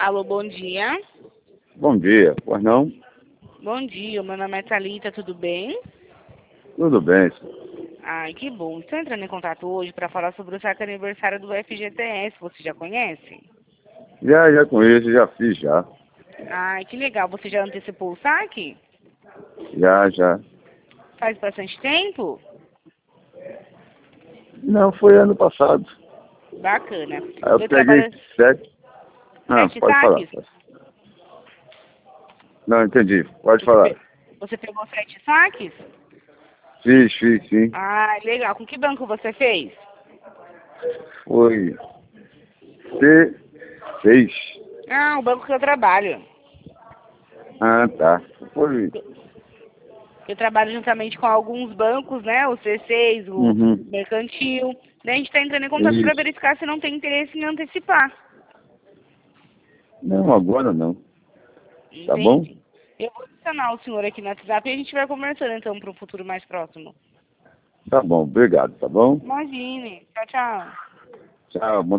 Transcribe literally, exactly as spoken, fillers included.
Alô, bom dia. Bom dia, pois não? Bom dia, meu nome é Thalita, tudo bem? Tudo bem, senhor. Ai, que bom. Estou entrando em contato hoje para falar sobre o saque aniversário do F G T S. Você já conhece? Já, já conheço, já fiz, já. Ai, que legal. Você já antecipou o saque? Já, já. Faz bastante tempo? Não, foi ano passado. Bacana. Aí eu Eu peguei trabalho sete... Ah, sete pode falar. saques? Não, entendi. Pode Você, falar. pe... Você pegou sete saques? Fiz, fiz, sim. Ah, legal. Com que banco você fez? Foi C seis. Ah, o banco que eu trabalho. Ah, tá. Foi... Eu trabalho juntamente com alguns bancos, né? O C seis, o Uhum. Mercantil. Daí a gente está entrando em contato para Isso. verificar se não tem interesse em antecipar. Não, agora não. Tá bom? Entende? Eu vou adicionar o senhor aqui no WhatsApp e a gente vai conversando então para um futuro mais próximo. Tá bom, obrigado, tá bom? Imagine. Tchau, tchau. Tchau, bom